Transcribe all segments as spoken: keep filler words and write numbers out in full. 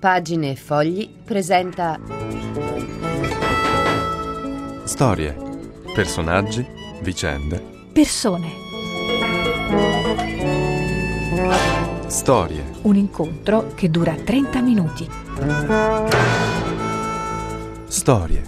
Pagine e Fogli presenta storie, personaggi, vicende, persone. Storie. Un incontro che dura trenta minuti. Storie.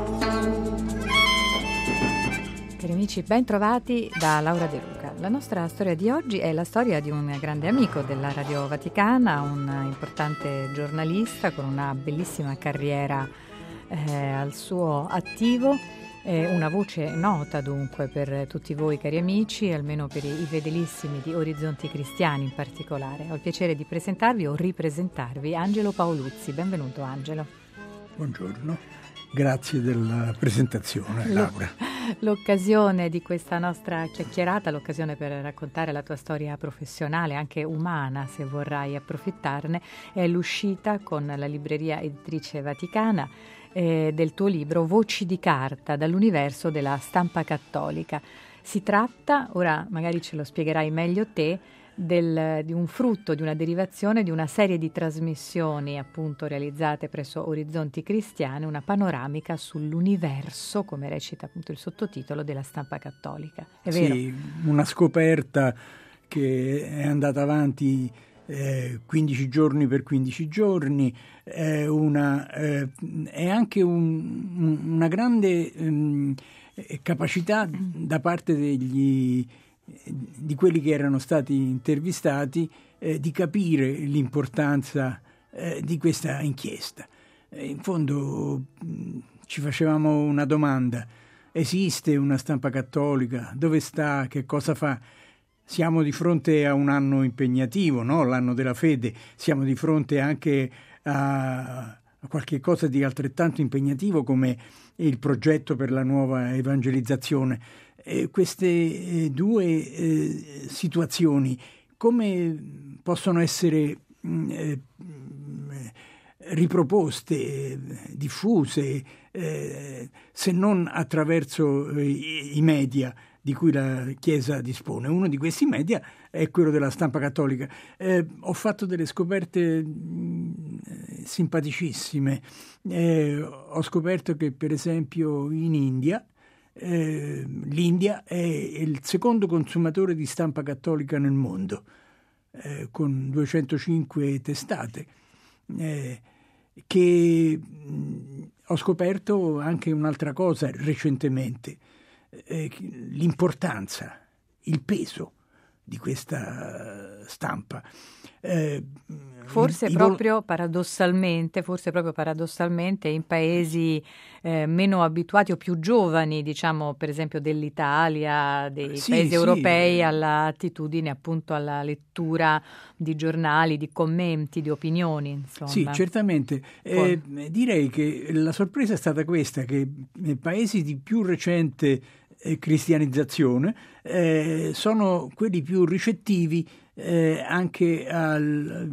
Cari amici, ben trovati da Laura De Luca. La nostra storia di oggi è la storia di un grande amico della Radio Vaticana, un importante giornalista con una bellissima carriera eh, al suo attivo, eh, una voce nota dunque per tutti voi cari amici, almeno per i, i fedelissimi di Orizzonti Cristiani in particolare. Ho il piacere di presentarvi o ripresentarvi Angelo Paoluzzi. Benvenuto Angelo. Buongiorno, grazie della presentazione Laura. L'occasione di questa nostra chiacchierata, l'occasione per raccontare la tua storia professionale, anche umana se vorrai approfittarne, è l'uscita con la libreria editrice Vaticana eh, del tuo libro Voci di carta dall'universo della stampa cattolica. Si tratta, ora magari ce lo spiegherai meglio te, Del, di un frutto, di una derivazione di una serie di trasmissioni appunto realizzate presso Orizzonti Cristiani, una panoramica sull'universo, come recita appunto il sottotitolo, della stampa cattolica. È vero? Sì, una scoperta che è andata avanti eh, quindici giorni per quindici giorni, è, una, eh, è anche un, un, una grande um, capacità da parte degli di quelli che erano stati intervistati eh, di capire l'importanza eh, di questa inchiesta. Eh, in fondo mh, ci facevamo una domanda: esiste una stampa cattolica? Dove sta? Che cosa fa? Siamo di fronte a un anno impegnativo, no? L'anno della fede. Siamo di fronte anche a, a qualche cosa di altrettanto impegnativo come il progetto per la nuova evangelizzazione. Eh, queste eh, due eh, situazioni come possono essere mh, eh, riproposte, eh, diffuse, eh, se non attraverso eh, i media di cui la Chiesa dispone? Uno di questi media è quello della stampa cattolica. Eh, ho fatto delle scoperte mh, simpaticissime. Eh, ho scoperto che per esempio in India Eh, l'India è il secondo consumatore di stampa cattolica nel mondo, eh, con duecentocinque testate, eh, che mh, ho scoperto anche un'altra cosa recentemente, eh, l'importanza, il peso di questa stampa. Eh, Forse i, proprio i, paradossalmente, forse proprio paradossalmente in paesi eh, meno abituati o più giovani, diciamo per esempio dell'Italia, dei sì, paesi sì, europei, all'attitudine appunto alla lettura di giornali, di commenti, di opinioni, insomma. Sì, certamente. Eh, direi che la sorpresa è stata questa, che nei paesi di più recente eh, cristianizzazione eh, sono quelli più ricettivi eh, anche al,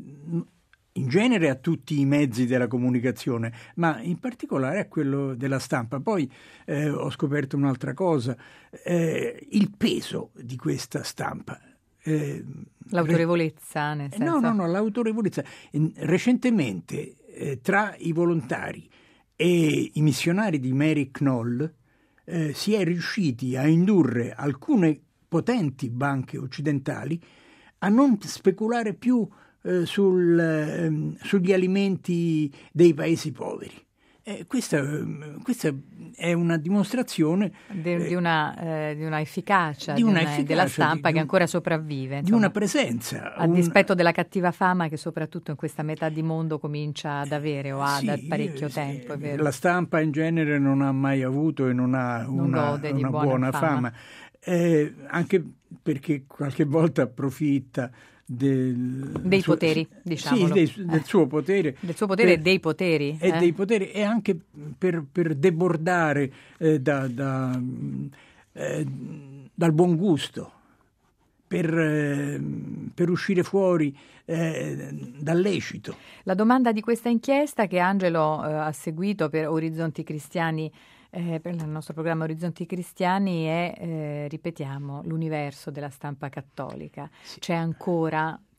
in genere a tutti i mezzi della comunicazione, ma in particolare a quello della stampa. Poi eh, ho scoperto un'altra cosa, eh, il peso di questa stampa. Eh, L'autorevolezza, nel senso... No, no, no, l'autorevolezza. Recentemente eh, tra i volontari e i missionari di Mary Knoll eh, si è riusciti a indurre alcune potenti banche occidentali a non speculare più eh, sul, eh, sugli alimenti dei paesi poveri. Eh, questa, questa è una dimostrazione di, di, una, eh, di una efficacia, di una di una, efficacia della stampa di, che ancora sopravvive, insomma, di una presenza a un... dispetto della cattiva fama che soprattutto in questa metà di mondo comincia ad avere o ha sì, da parecchio sì, tempo, è vero? La stampa in genere non ha mai avuto e non ha non una, gode di una buona, buona fama, fama. Eh, anche perché qualche volta approfitta del dei suo, poteri, diciamolo. Sì, dei, del eh. suo potere. Del suo potere per, e dei poteri. E eh? dei poteri, e anche per, per debordare eh, da, da, eh, dal buon gusto, per, eh, per uscire fuori eh, dal lecito. La domanda di questa inchiesta che Angelo eh, ha seguito per Orizzonti Cristiani, eh, per il nostro programma Orizzonti Cristiani è, eh, ripetiamo, l'universo della stampa cattolica. Sì. C'è ancora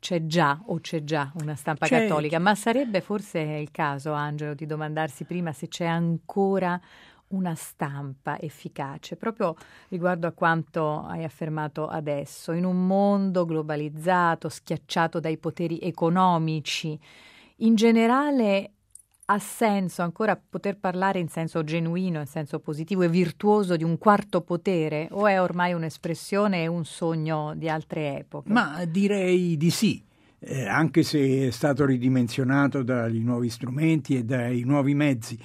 c'è già o c'è già una stampa c'è, cattolica, c'è. ma sarebbe forse il caso, Angelo, di domandarsi prima se c'è ancora una stampa efficace, proprio riguardo a quanto hai affermato adesso, in un mondo globalizzato, schiacciato dai poteri economici. In generale ha senso ancora poter parlare in senso genuino, in senso positivo e virtuoso di un quarto potere, o è ormai un'espressione e un sogno di altre epoche? Ma direi di sì, eh, anche se è stato ridimensionato dai nuovi strumenti e dai nuovi mezzi.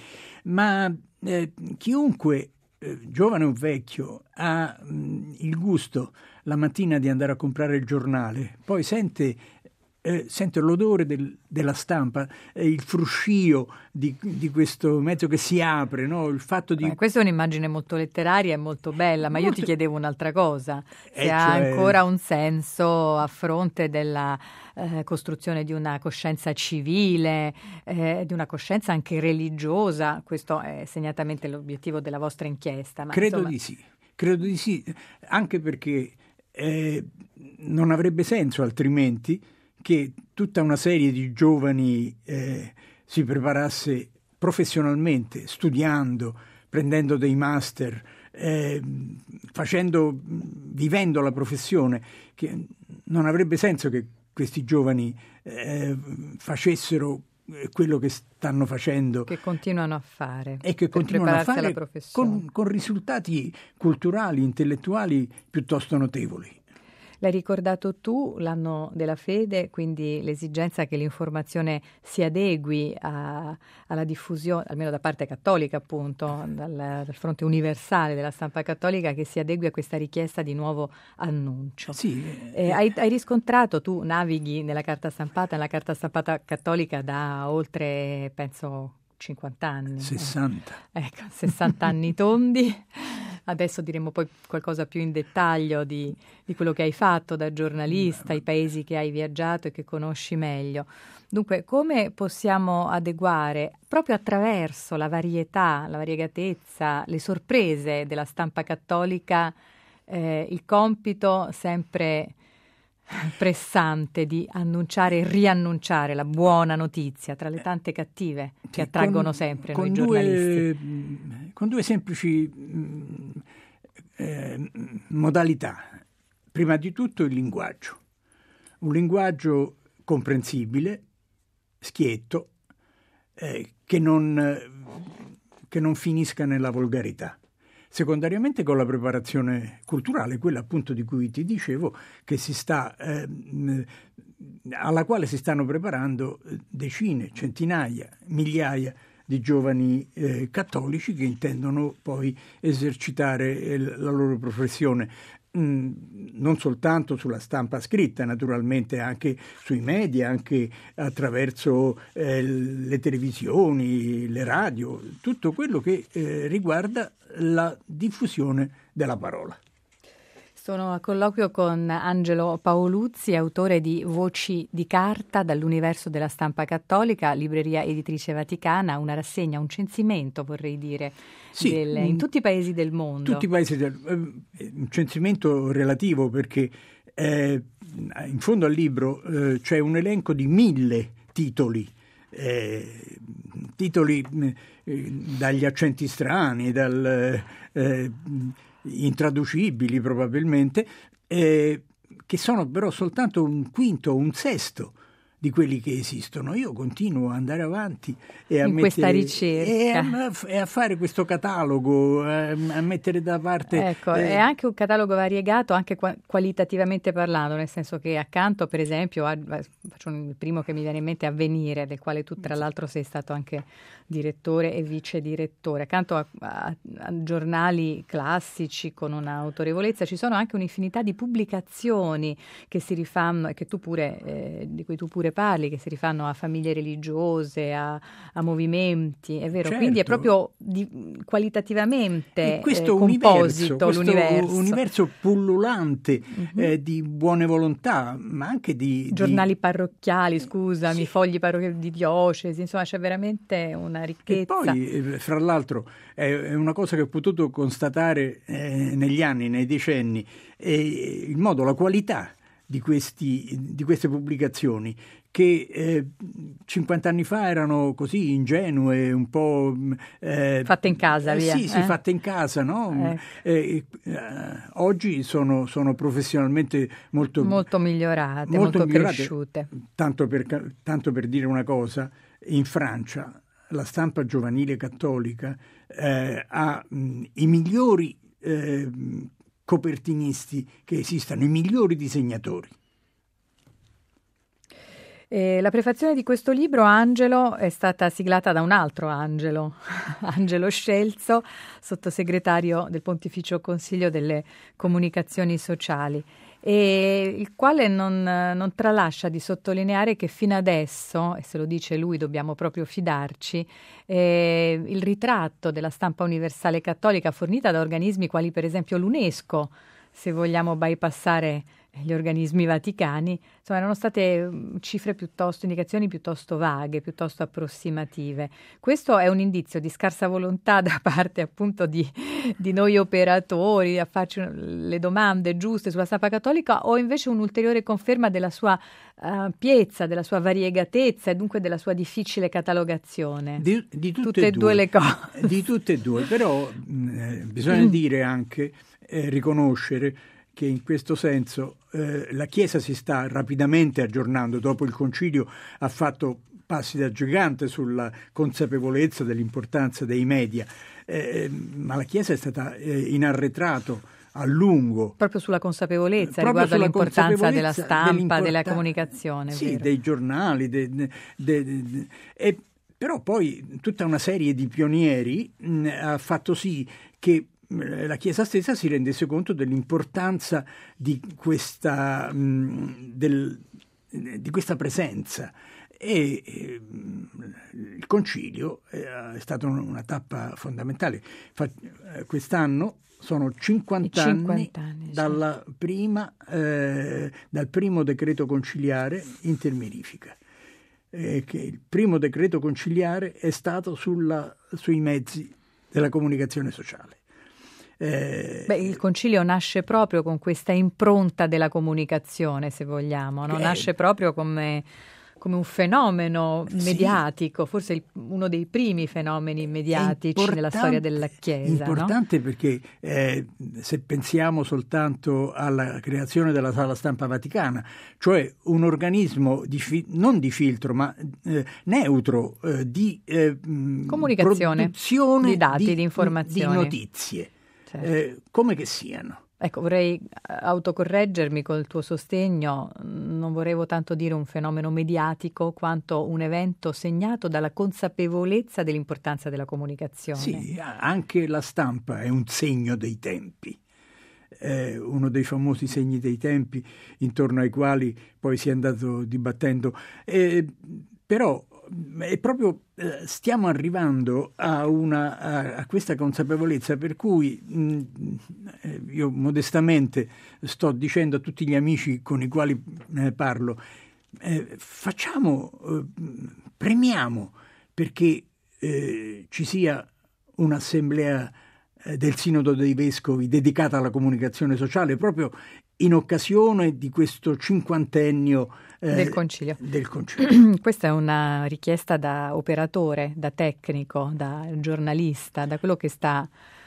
Ma eh, chiunque, eh, giovane o vecchio, ha mh, il gusto la mattina di andare a comprare il giornale, poi sente Eh, sento l'odore del, della stampa, eh, il fruscio di, di questo mezzo che si apre, no? Il fatto di... Beh, questa è un'immagine molto letteraria e molto bella, ma Molto... io ti chiedevo un'altra cosa, se eh, ha cioè... ancora un senso a fronte della eh, costruzione di una coscienza civile, eh, di una coscienza anche religiosa. Questo è segnatamente l'obiettivo della vostra inchiesta. Ma, credo insomma... di sì, credo di sì, anche perché eh, non avrebbe senso altrimenti che tutta una serie di giovani eh, si preparasse professionalmente, studiando, prendendo dei master, eh, facendo, vivendo la professione, che non avrebbe senso che questi giovani eh, facessero quello che stanno facendo. Che continuano a fare. E che continuano a fare con, con risultati culturali, intellettuali piuttosto notevoli. L'hai ricordato tu, l'anno della fede, quindi l'esigenza che l'informazione si adegui a, alla diffusione, almeno da parte cattolica appunto, dal, dal fronte universale della stampa cattolica, che si adegui a questa richiesta di nuovo annuncio. Sì. Eh, hai, hai riscontrato, tu navighi nella carta stampata, nella carta stampata cattolica da oltre, penso, cinquanta anni. sessanta. Eh, ecco, sessanta anni tondi. Adesso diremo poi qualcosa più in dettaglio di, di quello che hai fatto da giornalista, i paesi che hai viaggiato e che conosci meglio. Dunque, come possiamo adeguare proprio attraverso la varietà, la variegatezza, le sorprese della stampa cattolica eh, il compito sempre pressante di annunciare e riannunciare la buona notizia tra le tante cattive che attraggono con, sempre con noi due, giornalisti. Con due semplici mh, eh, modalità. Prima di tutto il linguaggio. Un linguaggio comprensibile, schietto, eh, che non, che non finisca nella volgarità. Secondariamente con la preparazione culturale, quella appunto di cui ti dicevo, che si sta, eh, alla quale si stanno preparando decine, centinaia, migliaia di giovani eh, cattolici che intendono poi esercitare eh, la loro professione. Non soltanto sulla stampa scritta, naturalmente anche sui media, anche attraverso eh, le televisioni, le radio, tutto quello che eh, riguarda la diffusione della parola. Sono a colloquio con Angelo Paoluzzi, autore di Voci di carta dall'universo della stampa cattolica, libreria editrice Vaticana, una rassegna, un censimento vorrei dire, sì, del, in tutti i paesi del mondo. Tutti i paesi del un censimento relativo perché eh, in fondo al libro eh, c'è un elenco di mille titoli, eh, titoli eh, dagli accenti strani, dal... Eh, intraducibili probabilmente, eh, che sono però soltanto un quinto o un sesto di quelli che esistono. Io continuo ad andare avanti e a, in mettere, questa ricerca e a, e a fare questo catalogo, a, a mettere da parte. Ecco, eh, è anche un catalogo variegato, anche qua, qualitativamente parlando, nel senso che accanto, per esempio, a, faccio il primo che mi viene in mente, Avvenire, del quale tu tra l'altro sei stato anche direttore e vice direttore. Accanto a, a, a giornali classici con un'autorevolezza ci sono anche un'infinità di pubblicazioni che si rifanno e che tu pure, eh, di cui tu pure parli, che si rifanno a famiglie religiose, a, a movimenti, è vero, certo. Quindi è proprio di, qualitativamente questo eh, composito universo, l'universo. Questo universo pullulante uh-huh. eh, di buone volontà, ma anche di... Giornali di... parrocchiali, scusami, sì. fogli parrocchiali di diocesi, insomma c'è veramente una ricchezza. E poi, fra l'altro, è una cosa che ho potuto constatare eh, negli anni, nei decenni, è il modo, la qualità di, questi, di queste pubblicazioni che eh, cinquanta anni fa erano così ingenue, un po' eh, fatte in casa, eh, via. Sì, sì, eh? fatte in casa, no? Eh. Eh, eh, oggi sono, sono professionalmente molto, molto migliorate, molto, molto migliorate, cresciute. Tanto per, tanto per dire una cosa, in Francia la stampa giovanile cattolica eh, ha mh, i migliori eh, copertinisti che esistano, i migliori disegnatori. Eh, la prefazione di questo libro, Angelo, è stata siglata da un altro Angelo, Angelo Scelzo, sottosegretario del Pontificio Consiglio delle Comunicazioni Sociali, e il quale non, non tralascia di sottolineare che fino adesso, e se lo dice lui dobbiamo proprio fidarci, eh, il ritratto della stampa universale cattolica fornita da organismi quali per esempio l'UNESCO, se vogliamo bypassare gli organismi vaticani, insomma erano state cifre piuttosto, indicazioni piuttosto vaghe, piuttosto approssimative. Questo è un indizio di scarsa volontà da parte appunto di, di noi operatori a farci le domande giuste sulla stampa cattolica, o invece un'ulteriore conferma della sua uh, piezza, della sua variegatezza e dunque della sua difficile catalogazione? Di, di tutte, tutte e due, due le cose. Di tutte e due, però eh, bisogna dire anche, eh, riconoscere che in questo senso eh, la Chiesa si sta rapidamente aggiornando. Dopo il Concilio ha fatto passi da gigante sulla consapevolezza dell'importanza dei media, eh, ma la Chiesa è stata eh, in arretrato a lungo. Proprio sulla consapevolezza, Proprio riguardo sulla all'importanza consapevolezza della stampa, della comunicazione. Sì, vero? dei giornali, de, de, de, de, e, però poi tutta una serie di pionieri mh, ha fatto sì che la Chiesa stessa si rendesse conto dell'importanza di questa, mh, del, di questa presenza, e eh, il Concilio è stata una tappa fondamentale. Fa, eh, quest'anno sono cinquanta, cinquanta anni, anni dalla certo. prima, eh, dal primo decreto conciliare intermirifica. Eh, che il primo decreto conciliare è stato sulla, sui mezzi della comunicazione sociale. Eh, Beh, il Concilio nasce proprio con questa impronta della comunicazione, se vogliamo, no? Nasce proprio come, come un fenomeno mediatico, sì. Forse il, uno dei primi fenomeni mediatici nella storia della Chiesa. Importante, no? Perché eh, se pensiamo soltanto alla creazione della Sala Stampa Vaticana, cioè un organismo di fi- non di filtro ma eh, neutro eh, di eh, comunicazione, produzione di dati, di, di informazioni, di notizie. Certo. Eh, come che siano. Ecco, vorrei autocorreggermi col tuo sostegno, non volevo tanto dire un fenomeno mediatico quanto un evento segnato dalla consapevolezza dell'importanza della comunicazione. Sì, anche la stampa è un segno dei tempi, eh, uno dei famosi segni dei tempi intorno ai quali poi si è andato dibattendo, eh, però è proprio eh, stiamo arrivando a, una, a, a questa consapevolezza per cui mh, io modestamente sto dicendo a tutti gli amici con i quali eh, parlo, eh, facciamo, eh, premiamo perché eh, ci sia un'assemblea eh, del Sinodo dei Vescovi dedicata alla comunicazione sociale proprio in occasione di questo cinquantennio eh, del Concilio. del Concilio. Questa è una richiesta da operatore, da tecnico, da giornalista, da quello che sta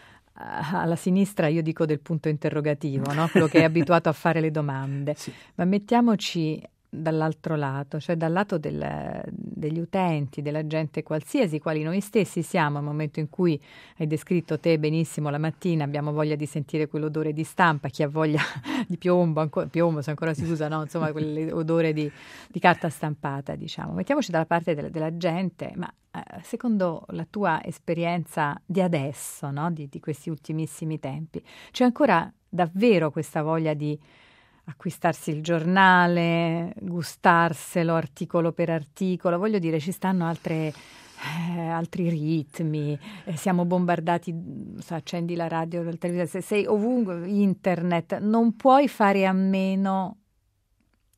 alla sinistra, io dico del punto interrogativo, no? Quello che è abituato a fare le domande. Sì. Ma mettiamoci dall'altro lato, cioè dal lato del, degli utenti, della gente qualsiasi, quali noi stessi siamo al momento in cui hai descritto te benissimo la mattina, abbiamo voglia di sentire quell'odore di stampa, chi ha voglia di piombo, ancora, piombo se ancora si usa, no? Insomma quell'odore di, di carta stampata, diciamo. Mettiamoci dalla parte della, della gente, ma eh, secondo la tua esperienza di adesso, no? di, di questi ultimissimi tempi, c'è ancora davvero questa voglia di acquistarsi il giornale, gustarselo articolo per articolo? Voglio dire, ci stanno altre, eh, altri ritmi, eh, siamo bombardati, so, accendi la radio, la televisione, se sei ovunque, internet, non puoi fare a meno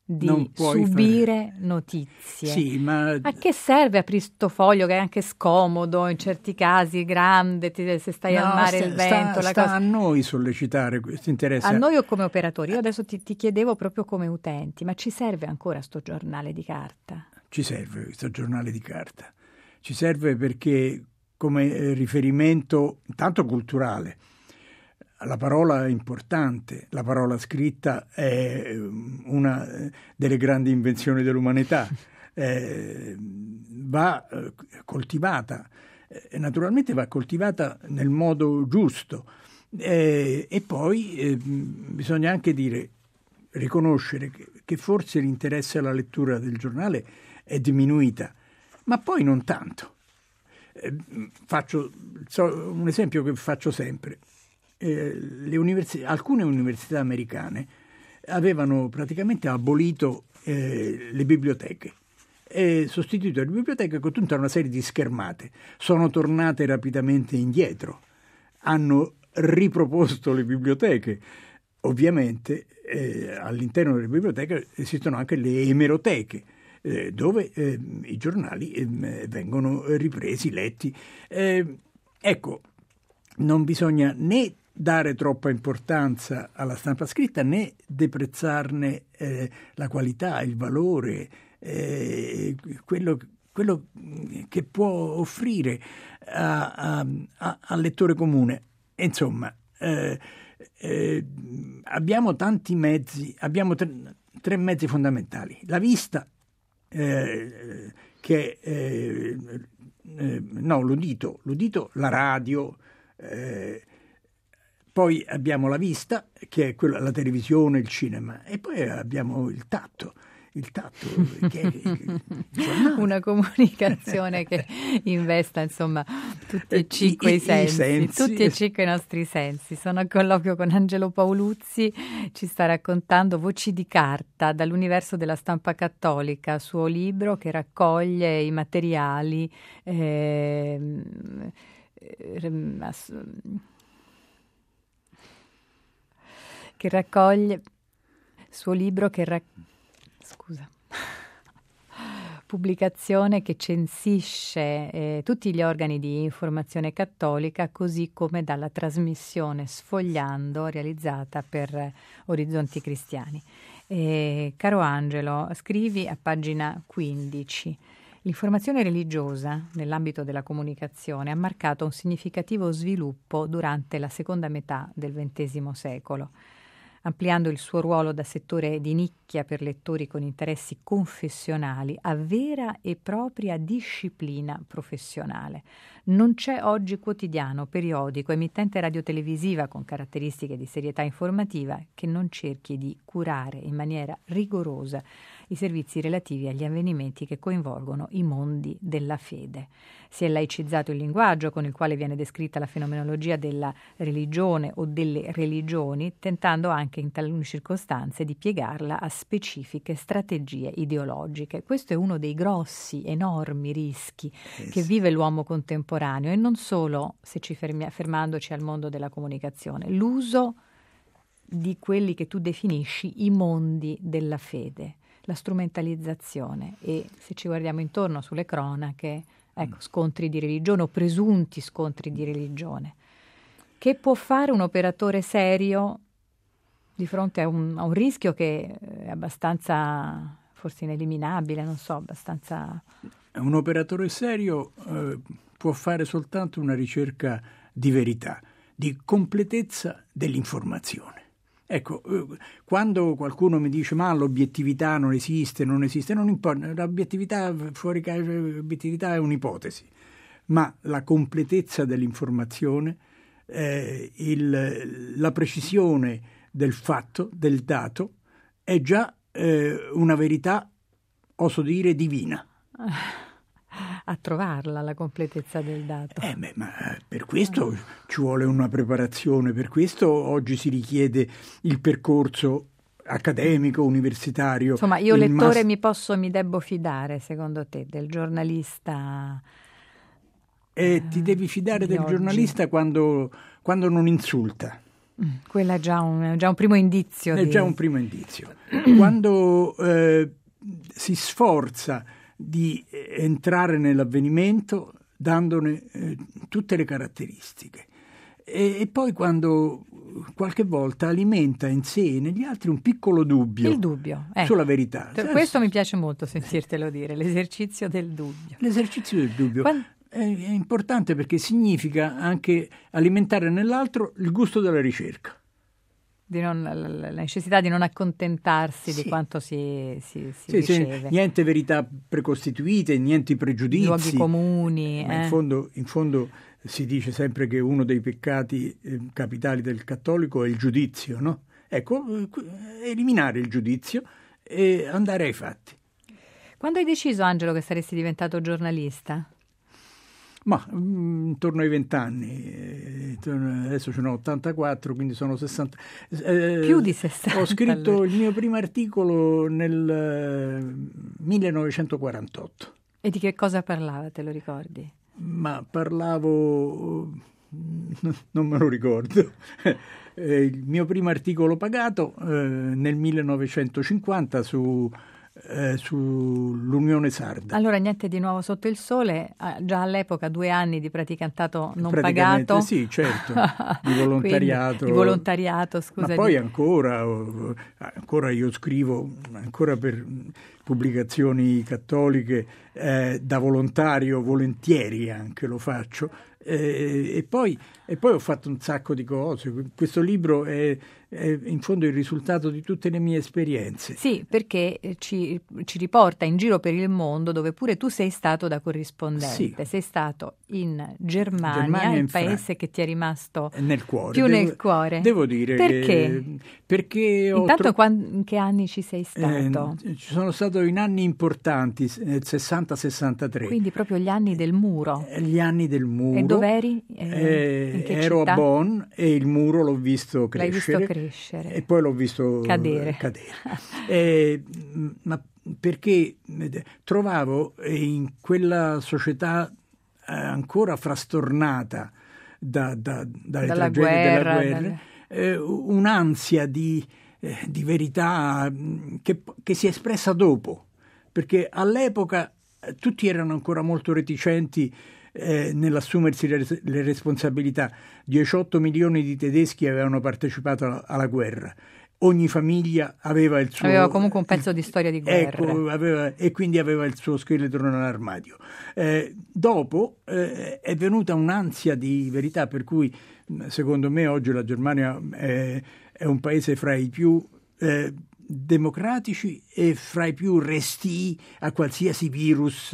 di subire fare... notizie. Sì, ma... A che serve aprire sto foglio che è anche scomodo, in certi casi grande, ti, se stai no, al mare sta, il vento. Sta, la sta cosa... a noi sollecitare questo interesse. A noi o come operatori? Io adesso ti, ti chiedevo proprio come utenti, ma ci serve ancora sto giornale di carta? Ci serve questo giornale di carta. Ci serve perché come riferimento tanto culturale. La parola è importante, la parola scritta è una delle grandi invenzioni dell'umanità, eh, va coltivata, eh, naturalmente va coltivata nel modo giusto eh, e poi eh, bisogna anche dire, riconoscere che, che forse l'interesse alla lettura del giornale è diminuita, ma poi non tanto. Eh, faccio so, un esempio che faccio sempre. Eh, le universi- alcune università americane avevano praticamente abolito eh, le biblioteche e sostituito le biblioteche con tutta una serie di schermate. Sono tornate rapidamente indietro, hanno riproposto le biblioteche. Ovviamente eh, all'interno delle biblioteche esistono anche le emeroteche, eh, dove eh, i giornali eh, vengono ripresi, letti. Eh, ecco, non bisogna né dare troppa importanza alla stampa scritta né deprezzarne eh, la qualità, il valore, eh, quello, quello che può offrire a, a, a, al lettore comune. Insomma, eh, eh, abbiamo tanti mezzi, abbiamo tre, tre mezzi fondamentali. La vista, eh, che eh, eh, no, l'udito, l'udito, la radio, eh, poi abbiamo la vista, che è quella, la televisione, il cinema, e poi abbiamo il tatto, il tatto che è il una comunicazione che investa insomma tutti e cinque i, i, sensi, i sensi, tutti e cinque i nostri sensi. Sono a colloquio con Angelo Paoluzzi, ci sta raccontando Voci di carta dall'universo della stampa cattolica, suo libro che raccoglie i materiali eh, eh, che raccoglie suo libro che ra- scusa pubblicazione che censisce eh, tutti gli organi di informazione cattolica, così come dalla trasmissione Sfogliando realizzata per Orizzonti Cristiani. Eh, caro Angelo, scrivi a pagina quindici: l'informazione religiosa nell'ambito della comunicazione ha marcato un significativo sviluppo durante la seconda metà del ventesimo secolo, ampliando il suo ruolo da settore di nicchia per lettori con interessi confessionali a vera e propria disciplina professionale. Non c'è oggi quotidiano, periodico, emittente radiotelevisiva con caratteristiche di serietà informativa che non cerchi di curare in maniera rigorosa i servizi relativi agli avvenimenti che coinvolgono i mondi della fede. Si è laicizzato il linguaggio con il quale viene descritta la fenomenologia della religione o delle religioni, tentando anche in talune circostanze di piegarla a specifiche strategie ideologiche. Questo è uno dei grossi, enormi rischi yes. che vive l'uomo contemporaneo, e non solo, se ci fermi, fermandoci al mondo della comunicazione, l'uso di quelli che tu definisci i mondi della fede, la strumentalizzazione, e se ci guardiamo intorno sulle cronache, ecco, scontri di religione o presunti scontri di religione. Che può fare un operatore serio di fronte a un, a un rischio che è abbastanza, forse ineliminabile, non so, abbastanza... Un operatore serio eh, può fare soltanto una ricerca di verità, di completezza dell'informazione. Ecco, quando qualcuno mi dice ma l'obiettività non esiste, non esiste, non importa, l'obiettività fuori caso, l'obiettività è un'ipotesi, ma la completezza dell'informazione, eh, il, la precisione del fatto, del dato, è già eh, una verità, oso dire, divina. A trovarla la completezza del dato. Eh beh, ma per questo eh. ci vuole una preparazione, per questo oggi si richiede il percorso accademico, universitario. Insomma, io lettore mas- mi posso, mi debbo fidare, secondo te, del giornalista? E eh, ti devi fidare del oggi. giornalista quando, quando non insulta, Mm, quella è già un, già un primo indizio. È di... già un primo indizio. Quando eh, si sforza di entrare nell'avvenimento dandone eh, tutte le caratteristiche e, e poi quando qualche volta alimenta in sé e negli altri un piccolo dubbio, il dubbio ecco. sulla verità. Per questo mi piace molto sentirtelo dire, l'esercizio del dubbio. L'esercizio del dubbio Quando... è, è importante perché significa anche alimentare nell'altro il gusto della ricerca. Di non, la necessità di non accontentarsi sì. di quanto si, si, si sì, riceve. Sì, niente verità precostituite, niente pregiudizi. Luoghi comuni. Ma eh. in, fondo, in fondo si dice sempre che uno dei peccati eh, capitali del cattolico è il giudizio, no? Ecco, eliminare il giudizio e andare ai fatti. Quando hai deciso, Angelo, che saresti diventato giornalista? Ma mh, intorno ai vent'anni, eh, adesso ce ne ho ottantaquattro, quindi sono sessanta. Eh, Più di sessanta. Ho scritto allora. il mio primo articolo nel eh, millenovecentoquarantotto. E di che cosa parlava, te lo ricordi? Ma parlavo, non me lo ricordo. eh, il mio primo articolo pagato eh, nel millenovecentocinquanta su... Eh, sull'Unione Sarda. Allora niente di nuovo sotto il sole, ah, già all'epoca due anni di praticantato non pagato. Sì, certo, di volontariato. Quindi, di volontariato, scusa. Ma poi di... ancora, ancora io scrivo, ancora per pubblicazioni cattoliche, eh, da volontario, volentieri anche lo faccio. Eh, e, poi, e poi ho fatto un sacco di cose. Questo libro è, è in fondo il risultato di tutte le mie esperienze. Sì, perché ci, ci riporta in giro per il mondo, dove pure tu sei stato da corrispondente. Sì. Sei stato in Germania, Germania il paese Fran... che ti è rimasto nel cuore. più devo, nel cuore. Devo dire perché? Che, perché ho Intanto tro... quando, in che anni ci sei stato? Eh, ci sono stato in anni importanti, nel sessanta sessantatré. Quindi proprio gli anni del muro. Gli anni del muro. E dov'eri? Eh, eh, in che ero città? a Bonn e il muro l'ho visto crescere. L'hai visto crescere. E poi l'ho visto cadere. cadere. eh, ma perché trovavo in quella società eh, ancora frastornata da, da, dalle dalla tragedie guerra, della guerra, dalle... eh, un'ansia di, eh, di verità che, che si è espressa dopo, perché all'epoca eh, tutti erano ancora molto reticenti Eh, nell'assumersi le, le responsabilità. diciotto milioni di tedeschi avevano partecipato alla guerra. Ogni famiglia aveva il suo... Aveva comunque un pezzo di storia di guerra. Ecco, aveva, e quindi aveva il suo scheletro nell'armadio. Eh, dopo eh, è venuta un'ansia di verità, per cui secondo me oggi la Germania è, è un paese fra i più... Eh, democratici e fra i più restii a qualsiasi virus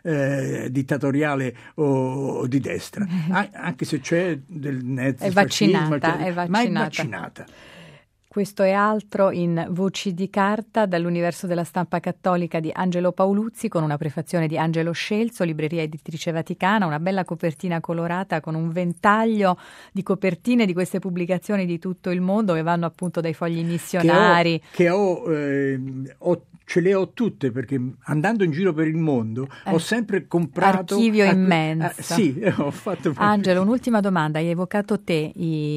eh, dittatoriale o, o di destra, An- anche se c'è del net è vaccinata, fascismo, è vaccinata. ma è vaccinata. Questo è altro in Voci di carta dall'Universo della Stampa Cattolica di Angelo Paoluzzi, con una prefazione di Angelo Scelzo, libreria editrice Vaticana, una bella copertina colorata con un ventaglio di copertine di queste pubblicazioni di tutto il mondo che vanno appunto dai fogli missionari. Che ho, che ho, eh, ho ce le ho tutte, perché andando in giro per il mondo eh, ho sempre comprato... Archivio a, immenso. A, sì, ho fatto... Angelo, un'ultima domanda. Hai evocato te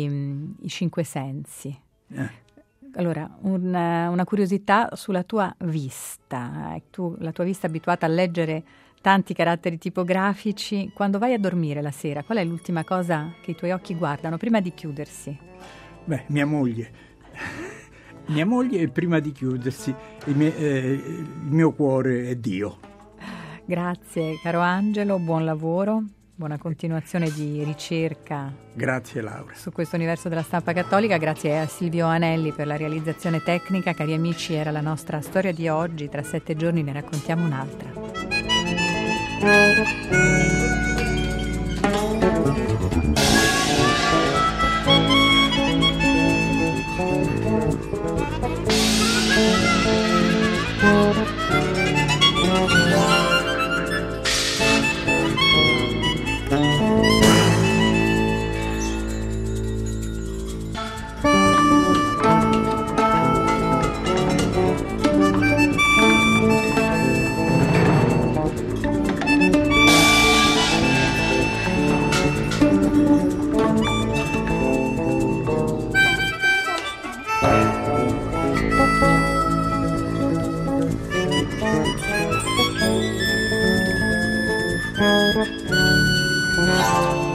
i, i cinque sensi. Eh. Allora, un, una curiosità sulla tua vista. Tu, la tua vista è abituata a leggere tanti caratteri tipografici. Quando vai a dormire la sera, qual è l'ultima cosa che i tuoi occhi guardano prima di chiudersi? Beh, mia moglie. Mia moglie e prima di chiudersi il mio, eh, il mio cuore è Dio. Grazie, caro Angelo, buon lavoro. Buona continuazione di ricerca. Grazie Laura. Su questo universo della stampa cattolica, grazie a Silvio Anelli per la realizzazione tecnica. Cari amici, era la nostra storia di oggi, tra sette giorni ne raccontiamo un'altra. Thank you.